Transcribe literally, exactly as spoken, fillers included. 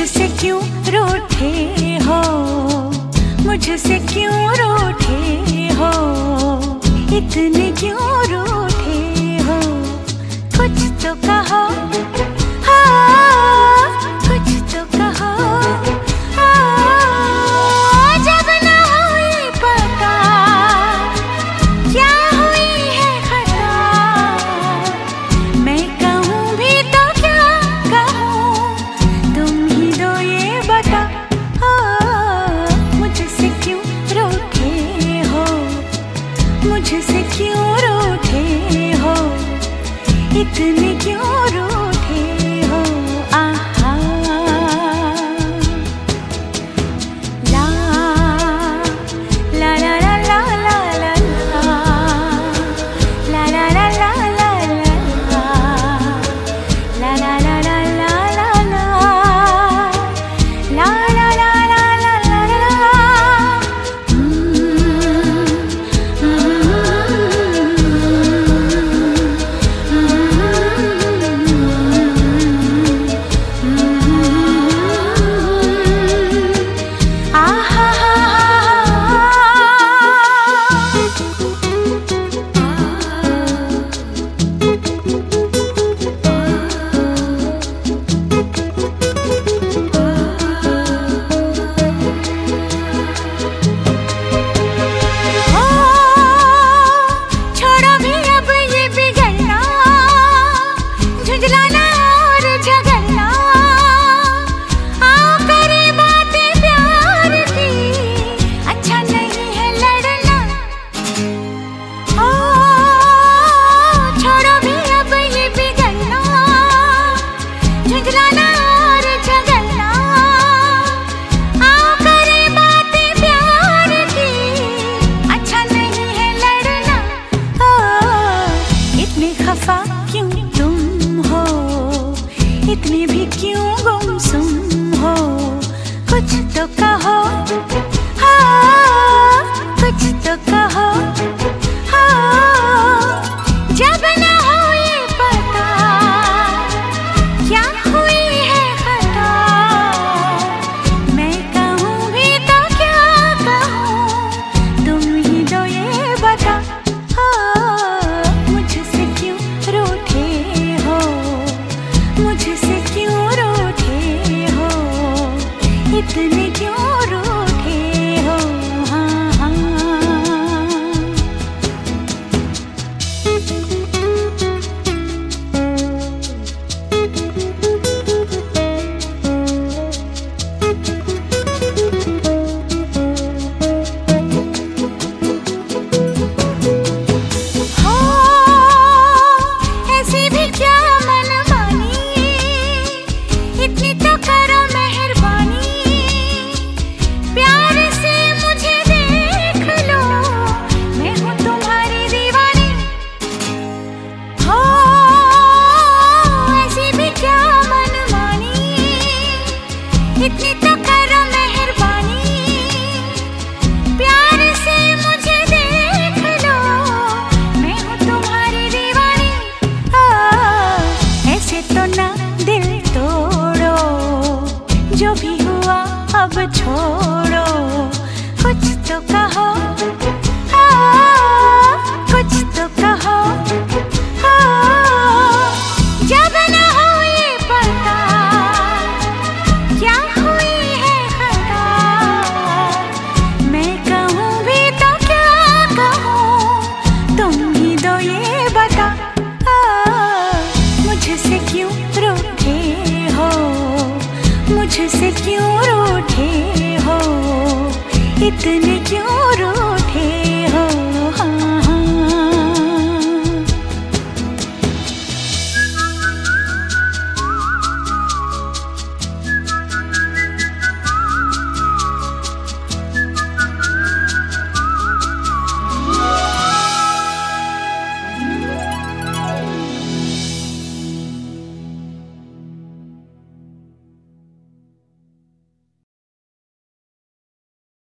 मुझसे क्यों रूठे हो, मुझसे क्यों रूठे हो, इतने क्यों रूठे हो। कुछ तो कहो, हाँ, कुछ तो कहो, हाँ, जब ना हुई पता क्या हुई है खता। मैं कहूँ भी तो क्या कहूँ, तुम ही दो ये बता। हाँ, मुझसे क्यों रूठे हो, मुझसे क्यों रूठे हो, इतने क्यों रूठे हो। आहा, ला ला ला ला ला ला ला ला ला ला ला ला ला ला ला ला ला ला क्यों तुम हो, इतने भी क्यों गुमसुम हो। कुछ तो कहो, हाँ, कुछ तो कहो, हाँ, जब ना हो ये पता क्या हुई है खता। मैं कहूँ भी तो क्या कहूँ, तुम ही दो ये बता। मुझसे क्यों रूठे हो, इतने क्यों रूठे हो। हाँ हाँ, इतनी तो करो मेहरबानी, प्यार से मुझे देख लो, मैं हूँ तुम्हारी दीवानी। ऐसे तो ना दिल तोड़ो, जो भी हुआ अब छोड़ो। कुछ तो कहो, हाँ, कुछ तो कहो, हाँ, जब ना हो ये पता क्या हुई है खता। मैं कहूँ भी तो क्या कहूँ, तुम ही दो ये बता। मुझसे क्यों रूठे हो, मुझसे क्यों रूठे हो, इतने